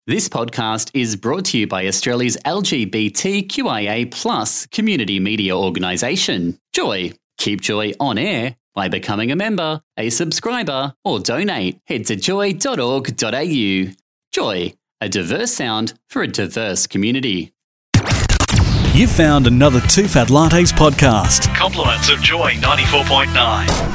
This podcast is brought to you by Australia's LGBTQIA+ community media organisation, Joy. Keep Joy on air by becoming a member, a subscriber, or donate. Head to joy.org.au. Joy, a diverse sound for a diverse community. You've found another Two Fat Lattes podcast. Compliments of Joy 94.9.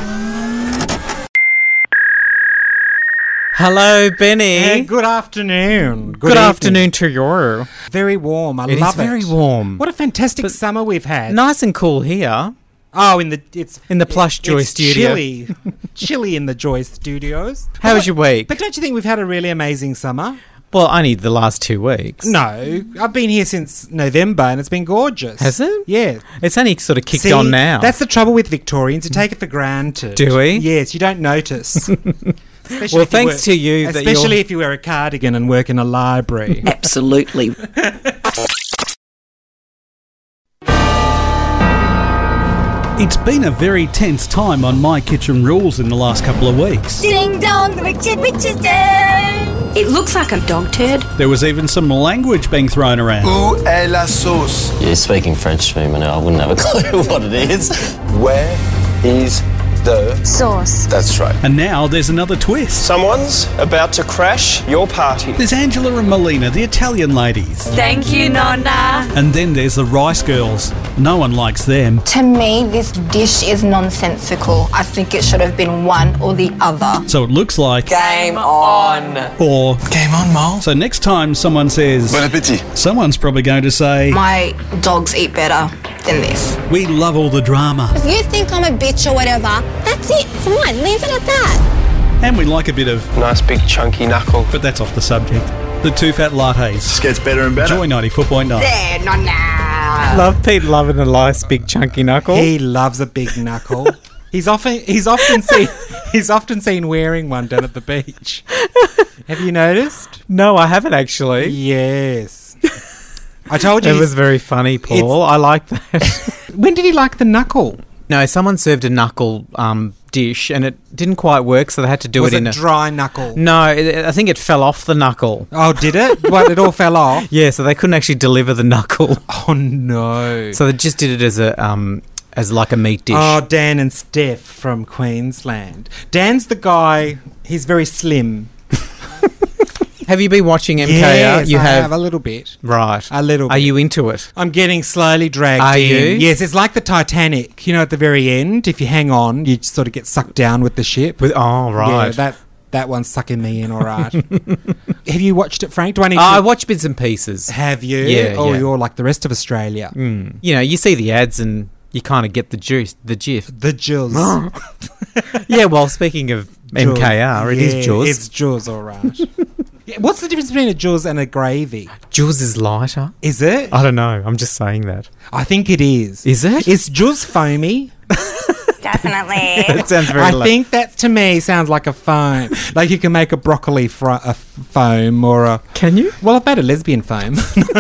Hello, Benny. Hey, good afternoon. Good afternoon to you. Very warm. I It love is very warm. What a fantastic summer we've had. Nice and cool here. Oh, in the plush Joy it's studio. Chilly in the Joy studios. How was your week? But don't you think we've had a really amazing summer? Well, only the last 2 weeks. No, I've been here since November and it's been gorgeous. Has it? Yeah. It's only sort of kicked See, on now. That's the trouble with Victorians. You take it for granted. Do we? Yes, you don't notice. Especially Well, if you thanks work- to you that Especially if you wear a cardigan and work in a library. Absolutely. It's been a very tense time on My Kitchen Rules in the last couple of weeks. Ding dong, Richard Richardson. It looks like a dog turd. There was even some language being thrown around. Où est la sauce? You're speaking French to me, man. I wouldn't have a clue what it is. Where is the Sauce. That's right. And now there's another twist. Someone's about to crash your party. There's Angela and Melina, the Italian ladies. Thank you, Nonna. And then there's the Rice Girls. No one likes them. To me, this dish is nonsensical. I think it should have been one or the other. So it looks like... Game on. Or... Game on, Mole. So next time someone says... Bon appétit. Someone's probably going to say... My dogs eat better than this. We love all the drama. If you think I'm a bitch or whatever, that's it. Fine, leave it at that. And we like a bit of... Nice big chunky knuckle. But that's off the subject. The Two Fat Lattes. This gets better and better. Joy 94.9. There, nonna. Love Pete loving a nice big chunky knuckle. He loves a big knuckle. He's often seen wearing one down at the beach. Have you noticed? No, I haven't actually. Yes. I told you. It was very funny, Paul. I like that. When did he like the knuckle? No, someone served a knuckle dish and it didn't quite work, so they had to do Was it in it a... dry knuckle? No, I think it fell off the knuckle. Oh, did it? What, it all fell off? Yeah, so they couldn't actually deliver the knuckle. Oh, no. So they just did it as like a meat dish. Oh, Dan and Steph from Queensland. Dan's the guy, he's very slim. Have you been watching MKR? Yes, You I have a little bit. Right. A little Are bit. you into it? I'm getting slowly dragged Are in. you? Yes, it's like the Titanic. You know, at the very end, if you hang on, you sort of get sucked down with the ship. Oh, right. Yeah, that one's sucking me in, all right. Have you watched it, Frank? Do I need I to... watch bits and pieces. Have you? Yeah, Oh, yeah. you're like the rest of Australia. You know, you see the ads and you kind of get the gist. The Jaws. Yeah, well, speaking of MKR, it is Jaws. It's Jaws, all right. Yeah, what's the difference between a Jaws and a gravy? Jaws is lighter. Is it? I don't know. I'm just saying that. I think it is. Is it? Is Jaws foamy? Definitely. It sounds very I think that, to me, sounds like a foam. Like you can make a broccoli a foam or a... Can you? Well, I've made a lesbian foam.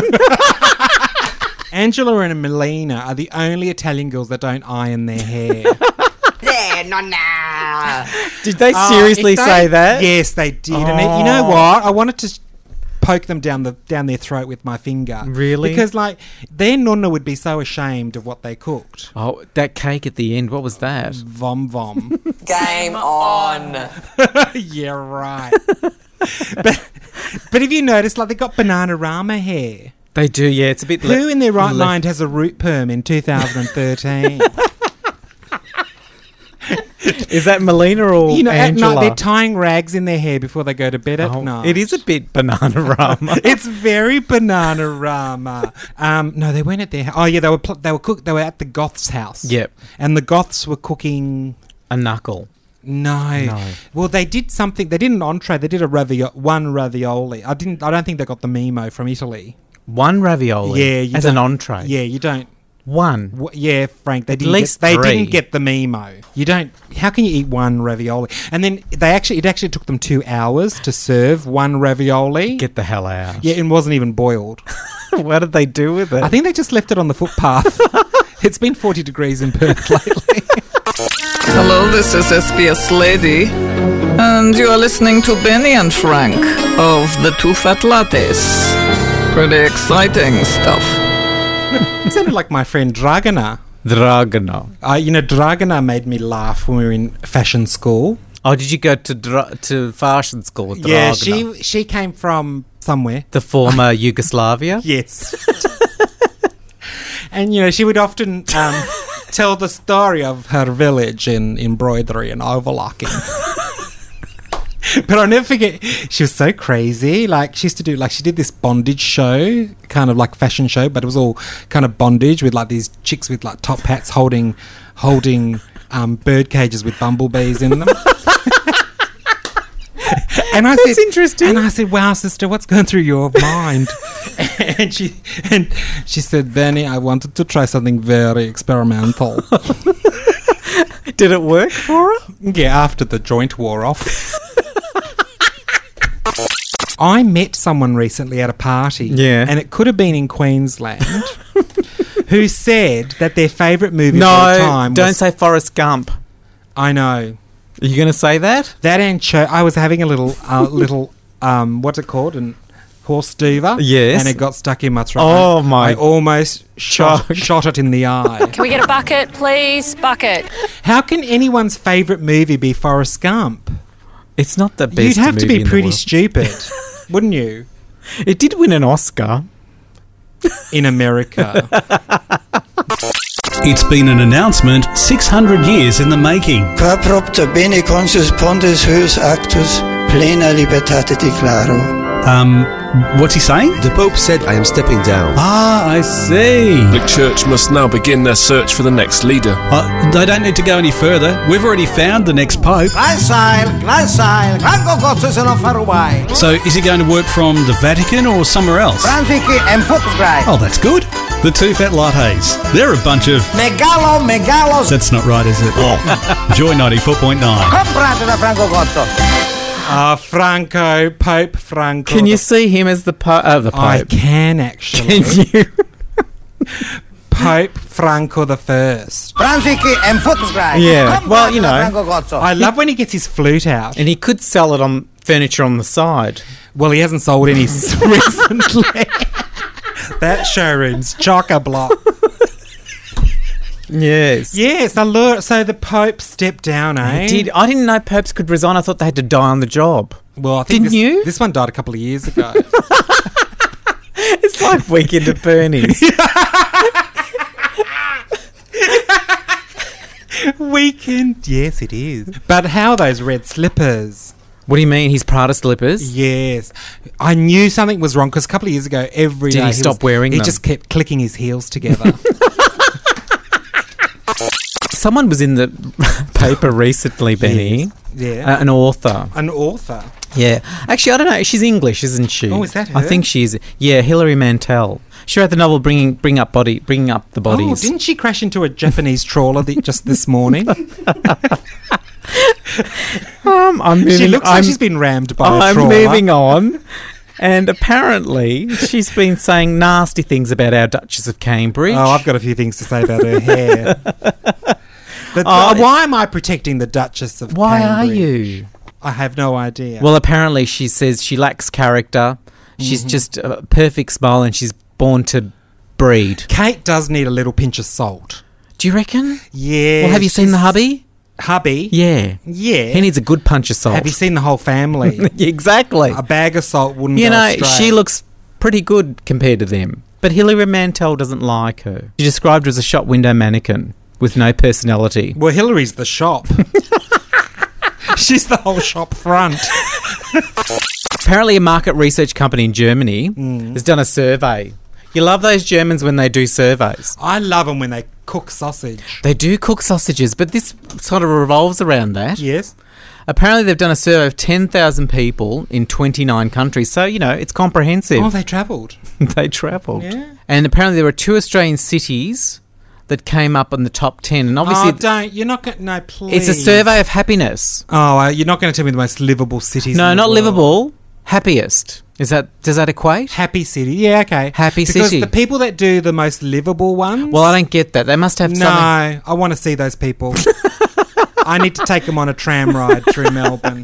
Angela and Melina are the only Italian girls that don't iron their hair. There, nonna. Did they seriously If they- say that? Yes, they did. And you know what? I wanted to poke them down their throat with my finger. Really? Because, like, their nonna would be so ashamed of what they cooked. Oh, that cake at the end. What was that? Vom vom. Game on. Yeah, right. but if you notice, like, they got Bananarama hair. They do, yeah. It's a bit... Who in their right mind has a root perm in 2013? Is that Melina or You know, at Angela? night they're tying rags in their hair before they go to bed at Oh, night. it is a bit Bananarama. It's very Bananarama. No, they weren't at their. Oh yeah, they were at the Goths' house. Yep. And the Goths were cooking. A knuckle. No. Well, they did something. They did an entree. They did one ravioli. I don't think they got the mimo from Italy. One ravioli? Yeah, you as don't- an entree? Yeah, you don't. One? Yeah, Frank. They At didn't least they three. didn't get the memo. You don't. How can you eat one ravioli? And then it actually took them 2 hours to serve one ravioli. Get the hell out. Yeah, it wasn't even boiled. What did they do with it? I think they just left it on the footpath. It's been 40 degrees in Perth lately. Hello, this is SBS Lady, and you are listening to Benny and Frank of the Two Fat Lattes. Pretty exciting stuff. It sounded like my friend Dragana. Dragana made me laugh when we were in fashion school. Oh, did you go to fashion school with Yeah, Dragana? she came from somewhere. The former Yugoslavia? Yes. And, she would often tell the story of her village in embroidery and overlocking. But I'll never forget, she was so crazy. Like, she used to do, she did this bondage show, kind of like fashion show, but it was all kind of bondage with, these chicks with, top hats holding bird cages with bumblebees in them. And That's interesting. And I said, "Wow, sister, what's going through your mind?" and she said, "Benny, I wanted to try something very experimental." Did it work for her? Yeah, after the joint wore off. I met someone recently at a party, and it could have been in Queensland, who said that their favourite movie of all time don't say Forrest Gump. I know. Are you going to say that? That and I was having a little what's it called? An horse diva. Yes. And it got stuck in my throat. Oh, my. I almost shot it in the eye. Can we get a bucket, please? Bucket. How can anyone's favourite movie be Forrest Gump? It's not the best You'd have to movie be in the pretty world. stupid, wouldn't you? It did win an Oscar. In America. It's been an announcement 600 years in the making. Qua propter bene consus pontes huius actus plena libertate declaro. What's he saying? The Pope said, I am stepping down. Ah, I see. The church must now begin their search for the next leader. They don't need to go any further. We've already found the next Pope. So is he going to work from the Vatican or somewhere else? Oh, that's good. The Two Fat Lattes. They're a bunch of... Megalos. That's not right, is it? Joy 94.9. Pope Franco. Can you see him as the Pope? I can, actually. Can you? Pope Franco the First. Yeah, well, you know. I love when he gets his flute out. And he could sell it on furniture on the side. Well, he hasn't sold any recently. That showroom's chock-a-block. Yes. Yes, so the Pope stepped down, eh? He did. I didn't know popes could resign. I thought they had to die on the job. Well, I think Didn't you? This one died a couple of years ago. It's like Weekend at Bernie's. Weekend, yes, it is. But how are those red slippers? What do you mean? His Prada slippers? Yes. I knew something was wrong because a couple of years ago, every day Did he stop wearing He them? just kept clicking his heels together. Someone was in the paper recently, Benny. Yes. Yeah. An author. An author? Yeah. Actually, I don't know. She's English, isn't she? Oh, is that her? I think she is. Yeah, Hilary Mantel. She wrote the novel Bringing Up the Bodies. Oh, didn't she crash into a Japanese trawler just this morning? She looks like she's been rammed by a trawler. I'm moving on. And apparently, she's been saying nasty things about our Duchess of Cambridge. Oh, I've got a few things to say about her hair. But why am I protecting the Duchess of Cambridge? Why are you? I have no idea. Well, apparently she says she lacks character. She's just a perfect smile and she's born to breed. Kate does need a little pinch of salt. Do you reckon? Yeah. Well, have you seen the hubby? Hubby? Yeah. Yeah. He needs a good punch of salt. Have you seen the whole family? Exactly. A bag of salt wouldn't You go know, straight. she looks pretty good compared to them. But Hilary Mantel doesn't like her. She described her as a shop window mannequin with no personality. Well, Hillary's the shop. She's the whole shop front. Apparently a market research company in Germany has done a survey. You love those Germans when they do surveys. I love them when they cook sausage. They do cook sausages, but this sort of revolves around that. Yes. Apparently they've done a survey of 10,000 people in 29 countries. So, you know, it's comprehensive. Oh, they travelled. They travelled. Yeah. And apparently there were 2 Australian cities that came up in the top 10. And obviously... Oh, don't. You're not going to... No, please. It's a survey of happiness. Oh, you're not going to tell me the most livable cities No, in the not world. livable. Happiest. Does that equate? Happy city. Yeah, okay. Happy because city. the people that do the most livable ones... Well, I don't get that. They must have something... No, I want to see those people. I need to take them on a tram ride through Melbourne.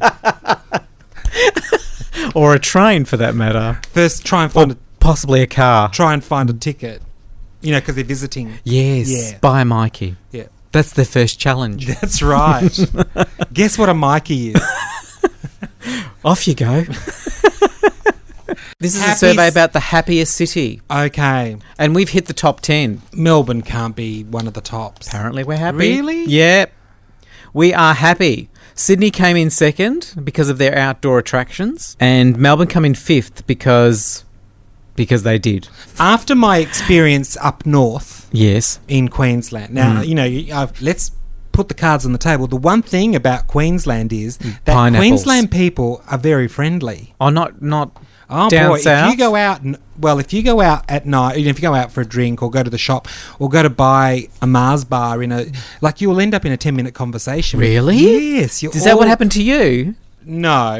Or a train, for that matter. First, try and find possibly a car. Try and find a ticket. You know, because they're visiting. Yes. Yeah. Buy a Mikey. Yeah. That's their first challenge. That's right. Guess what a Mikey is? Off you go. This is a survey about the happiest city. Okay. And we've hit the top 10. Melbourne can't be one of the tops. Apparently we're happy. Really? Yeah. We are happy. Sydney came in second because of their outdoor attractions, and Melbourne come in fifth because they did. After my experience up north, yes, in Queensland. Now, you know, let's put the cards on the table. The one thing about Queensland is that Pineapples. Queensland people are very friendly. Oh, not Oh down boy! south? If you go out, if you go out at night, if you go out for a drink or go to the shop or go to buy a Mars bar you will end up in a 10-minute conversation. Really? Yes. Is that what happened to you? No.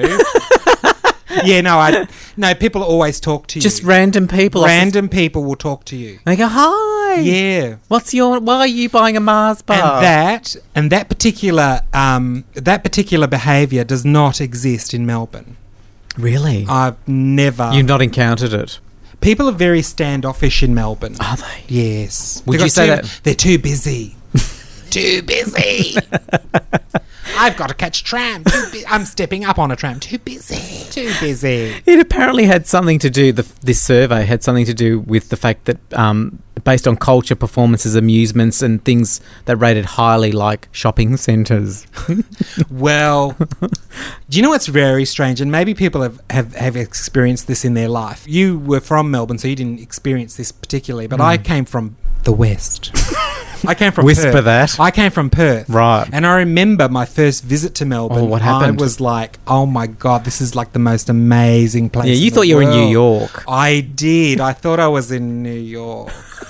No. People always talk to you. Just random people. Random people will talk to you. They go, "Hi." Yeah. Why are you buying a Mars bar? And that particular behaviour does not exist in Melbourne. Really? I've never. You've not encountered it. People are very standoffish in Melbourne. Are they? Yes. Would you say that? They're too busy. Too busy. I've got to catch tram. I'm stepping up on a tram. Too busy. Too busy. It apparently had something to do, this survey had something to do with the fact that based on culture, performances, amusements and things that rated highly, like shopping centres. Well, do you know what's very strange? And maybe people have experienced this in their life. You were from Melbourne, so you didn't experience this particularly, but I came from the West. I came from Whisper Perth. that. I came from Perth. Right. And I remember my first visit to Melbourne. Oh, what happened? I was like, oh my God, this is like the most amazing place. Yeah, you in thought the you were in world. New York. I did. I thought I was in New York.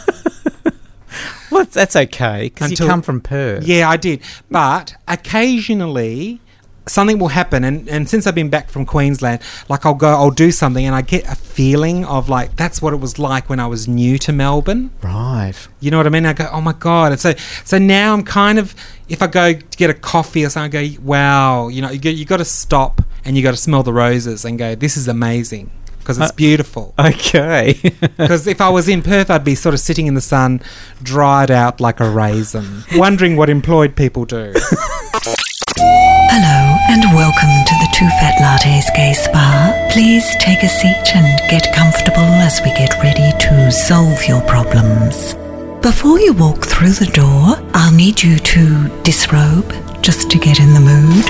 Well, that's okay, because you come from Perth. Yeah, I did. But occasionally something will happen, and since I've been back from Queensland, like I'll do something and I get a feeling of like that's what it was like when I was new to Melbourne. Right. You know what I mean? I go, oh my God. And so now I'm kind of, if I go to get a coffee or something, I go, wow, you know, you got to stop and you got to smell the roses and go, this is amazing. Because it's beautiful. Okay. Because if I was in Perth, I'd be sort of sitting in the sun, dried out like a raisin, wondering what employed people do. Hello and welcome to the Two Fat Lattes Gay Spa. Please take a seat and get comfortable as we get ready to solve your problems. Before you walk through the door, I'll need you to disrobe just to get in the mood.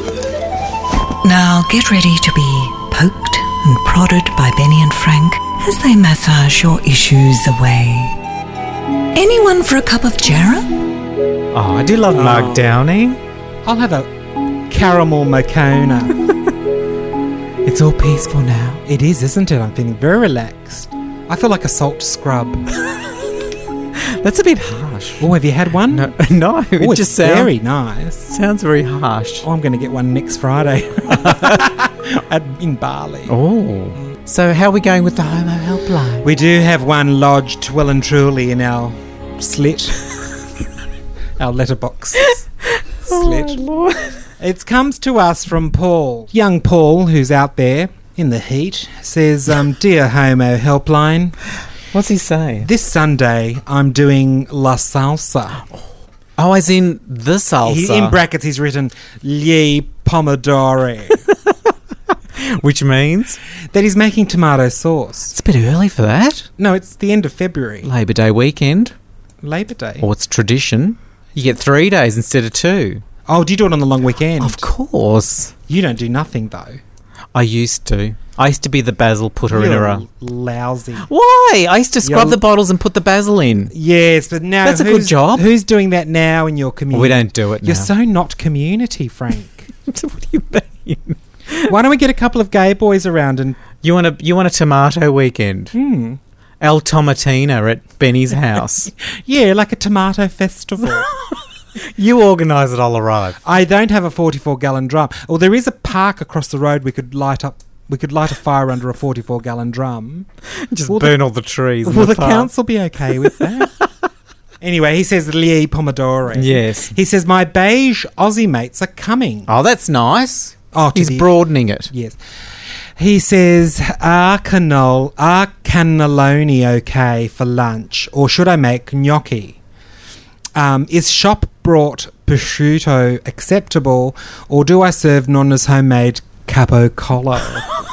Now get ready to be poked and prodded by Benny and Frank as they massage your issues away. Anyone for a cup of Jarrah? Oh, I do love Mark Downey. I'll have a caramel Moccona. It's all peaceful now. It is, isn't it? I'm feeling very relaxed. I feel like a salt scrub. That's a bit harsh. Oh, have you had one? No, it just sounds very nice. Sounds very harsh. Oh, I'm going to get one next Friday in Bali. Oh. So how are we going with the Homo Helpline? We do have one lodged well and truly in our slit. Our letterbox slit. Oh, Lord. It comes to us from Paul. Young Paul, who's out there in the heat, says, Dear Homo Helpline. What's he say? This Sunday, I'm doing La Salsa. Oh, as in the salsa. In brackets, he's written Gli Pomodori. Which means? That he's making tomato sauce. It's a bit early for that. No, it's the end of February. Labor Day weekend. Labor Day. Or it's tradition. You get 3 days instead of 2. Oh, do you do it on the long weekend? Of course. You don't do nothing, though. I used to. I used to be the basil putter in a... lousy. Why? I used to scrub the bottles and put the basil in. Yes, but now... That's a good job. Who's doing that now in your community? Well, we don't do it now. You're so not community, Frank. What do you mean? Why don't we get a couple of gay boys around and... You want a tomato weekend? El Tomatina at Benny's house. Yeah, like a tomato festival. You organise it, I'll arrive. I don't have a 44-gallon drum. Well, there is a park across the road we could light up. We could light a fire under a 44-gallon drum. Just burn all the trees. Will the council be okay with that? Anyway, he says Lee Pomodori. Yes. He says, my beige Aussie mates are coming. Oh, that's nice. Oh, he's broadening it. Yes. He says, are cannelloni okay for lunch, or should I make gnocchi? Is shop-brought prosciutto acceptable, or do I serve Nonna's homemade capo collo?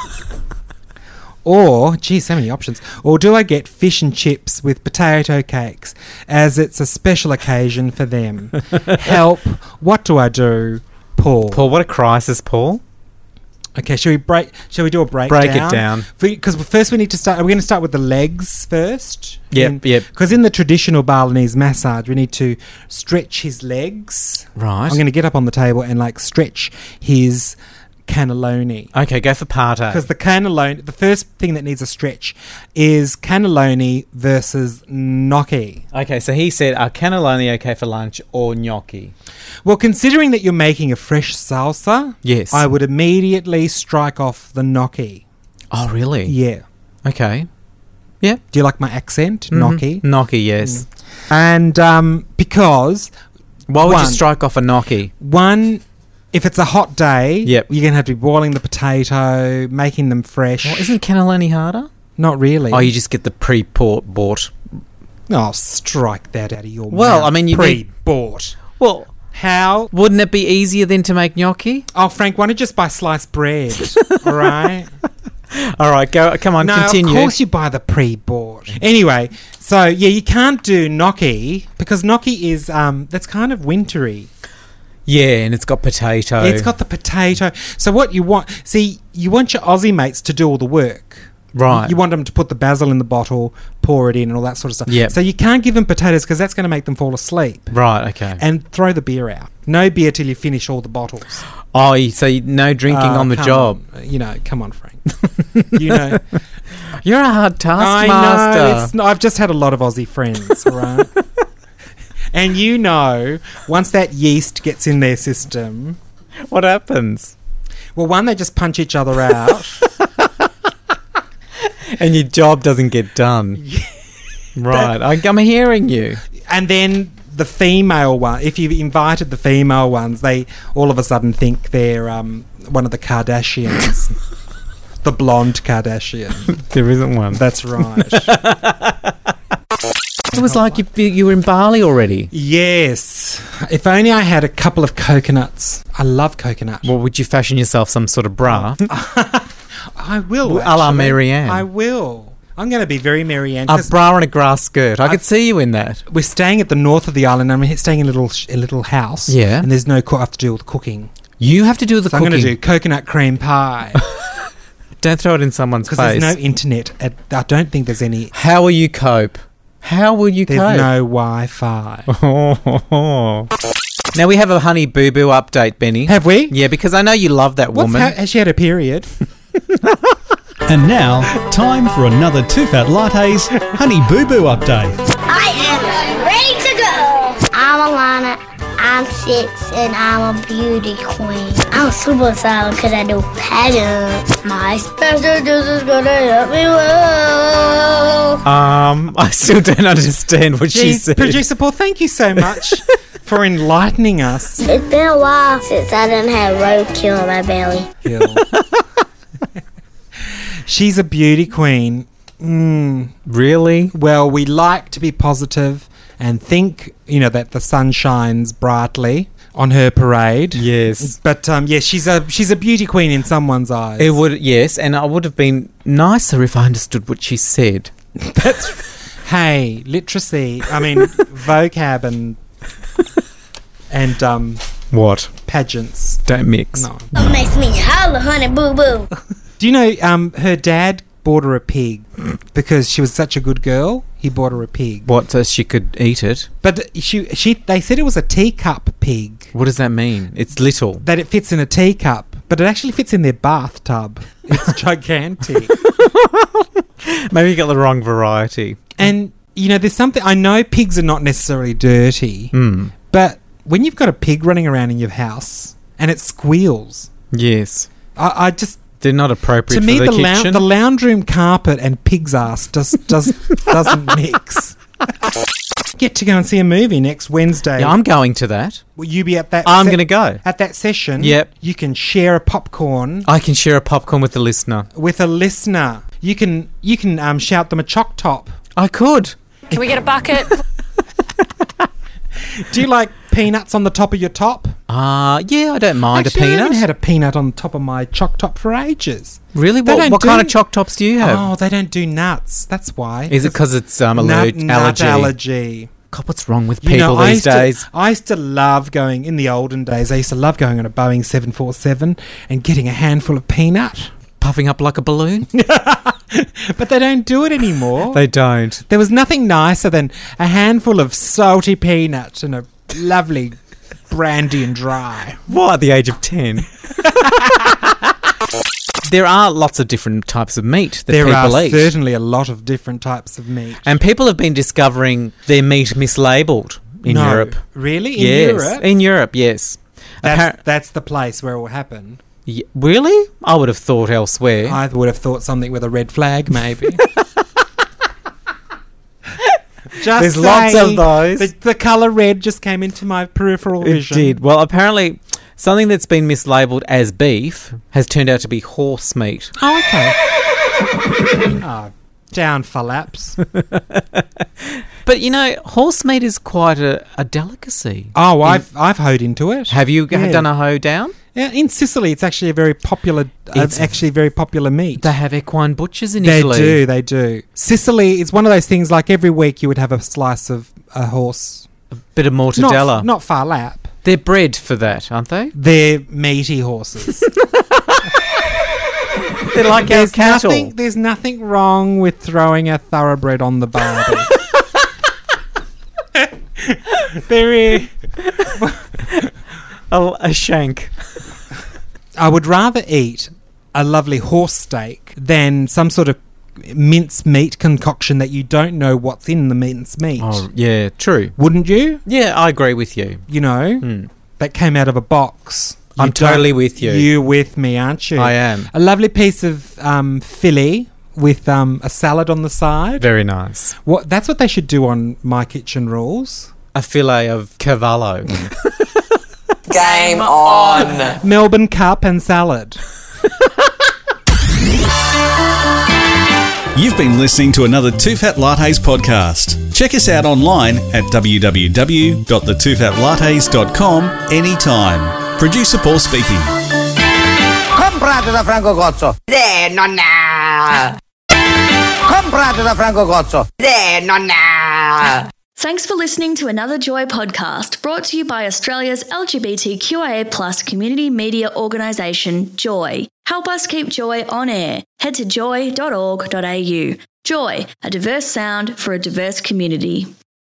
Or, geez, so many options. Or do I get fish and chips with potato cakes, as it's a special occasion for them? Help! What do I do, Paul? Paul, what a crisis, Paul. Okay, shall we do a breakdown? Break it down. Because first we need to start. We're going to start with the legs first. Yep. Because in the traditional Balinese massage, we need to stretch his legs. Right. I'm going to get up on the table and stretch his cannelloni. Okay, go for pate. Because the cannelloni, the first thing that needs a stretch is cannelloni versus gnocchi. Okay, so he said, are cannelloni okay for lunch or gnocchi? Well, considering that you're making a fresh salsa, yes, I would immediately strike off the gnocchi. Oh, really? Yeah. Okay. Yeah. Do you like my accent? Gnocchi? Gnocchi, yes. And because... Why would you strike off a gnocchi? One... If it's a hot day, yep, you're going to have to be boiling the potato, making them fresh. Well, isn't cannelloni harder? Not really. Oh, you just get the pre-bought. Oh, strike that out of your mouth. Well, I mean, you pre-bought. Well, how? Wouldn't it be easier then to make gnocchi? Oh, Frank, why don't you just buy sliced bread? All right? All right, go. Come on, continue. Of course you buy the pre-bought. Anyway, so, yeah, you can't do gnocchi because gnocchi is, that's kind of wintry. Yeah, and it's got potato. It's got the potato. So what you want... See, you want your Aussie mates to do all the work. Right. You want them to put the basil in the bottle, pour it in and all that sort of stuff. Yep. So you can't give them potatoes because that's going to make them fall asleep. Right, okay. And throw the beer out. No beer till you finish all the bottles. Oh, so no drinking on the job. Come on, Frank. You're a hard taskmaster. I've just had a lot of Aussie friends, right? And once that yeast gets in their system... What happens? Well, one, they just punch each other out. And your job doesn't get done. Right, I'm hearing you. And then the female one, if you've invited the female ones, they all of a sudden think they're one of the Kardashians. The blonde Kardashian. There isn't one. That's right. It was like you were in Bali already. Yes. If only I had a couple of coconuts. I love coconut. Well, would you fashion yourself some sort of bra? I will, a la Marianne. I will. I'm going to be very Marianne. A bra and a grass skirt. I could see you in that. We're staying at the north of the island. I'm staying in a little house. Yeah. And there's no I have to do all the cooking. You have to do the cooking? I'm going to do coconut cream pie. Don't throw it in someone's face. Because there's no internet. I don't think there's any... How will you cope? How will you cope? There's no Wi-Fi. Now we have a Honey Boo Boo update, Benny. Have we? Yeah, because I know you love that woman. Has she had a period? And now, time for another Two Fat Lattes Honey Boo Boo update. I am ready to go. I'm Alana. I'm 6 and I'm a beauty queen. I'm super silent because I do pageants. My special juice is gonna help me well. I still don't understand what she said. Producer Paul, thank you so much for enlightening us. It's been a while since I didn't have roadkill in my belly. She's a beauty queen. Really? Well, we like to be positive and think, that the sun shines brightly on her parade. Yes. But, she's a beauty queen in someone's eyes. It would, yes, and I would have been nicer if I understood what she said. Hey, literacy. I mean, vocab and what? Pageants. Don't mix. No. It makes me holler, honey boo boo. Do you know her dad bought her a pig because she was such a good girl? He bought her a pig. What, so she could eat it? But they said it was a teacup pig. What does that mean? It's little. That it fits in a teacup, but it actually fits in their bathtub. It's gigantic. Maybe you got the wrong variety. And, there's something... I know pigs are not necessarily dirty, but when you've got a pig running around in your house and it squeals... Yes. I just... They're not appropriate to for me, the kitchen. The lounge room carpet and pig's ass just doesn't mix. Get to go and see a movie next Wednesday. Yeah, I'm going to that. Will you be at that? I'm going to go. At that session? Yep. You can share a popcorn. I can share a popcorn with the listener. You can shout them a choc top. I could. Can we get a bucket? Do you like peanuts on the top of your top? Yeah, I don't mind Actually, a peanut. I haven't had a peanut on top of my choc top for ages. Really? What kind of choc tops do you have? Oh, they don't do nuts. That's why. Is it because it's allergy? Nut allergy. God, what's wrong with people these days? I used to love going, in the olden days, I used to love going on a Boeing 747 and getting a handful of peanut. Puffing up like a balloon? But they don't do it anymore. They don't. There was nothing nicer than a handful of salty peanuts and a lovely brandy and dry. What, at the age of 10? There are lots of different types of meat that people eat. There are certainly a lot of different types of meat. And people have been discovering their meat mislabelled in Europe. Really? In Europe? In Europe, yes. That's the place where it will happen. Really? I would have thought elsewhere. I would have thought something with a red flag, maybe. There's lots of those. The colour red just came into my peripheral vision. It did. Well, apparently, something that's been mislabelled as beef has turned out to be horse meat. Oh, okay. Down flaps. But, horse meat is quite a delicacy. Oh, I've hoed into it. Have you done a hoe down? Yeah, in Sicily, it's actually a very popular. Very popular meat. They have equine butchers in Italy. They do. Sicily is one of those things. Like every week, you would have a slice of a horse. A bit of mortadella. Not far lap. They're bred for that, aren't they? They're meaty horses. They're like our cattle. There's nothing wrong with throwing a thoroughbred on the barbie. There is. A shank. I would rather eat a lovely horse steak than some sort of mince meat concoction that you don't know what's in the mince meat. Oh, yeah, true. Wouldn't you? Yeah, I agree with you. That came out of a box. I'm totally with you. You're with me, aren't you? I am. A lovely piece of fillet with a salad on the side. Very nice. That's what they should do on My Kitchen Rules. A fillet of cavallo. Game on. Melbourne Cup and salad. You've been listening to another Two Fat Lattes podcast. Check us out online at www.thetwofatlattes.com anytime. Producer Paul speaking. Comprato da Franco Cozzo. Nonna. Comprato da Franco Cozzo. Nonna. Thanks for listening to another Joy podcast brought to you by Australia's LGBTQIA+ community media organisation, Joy. Help us keep Joy on air. Head to joy.org.au. Joy, a diverse sound for a diverse community.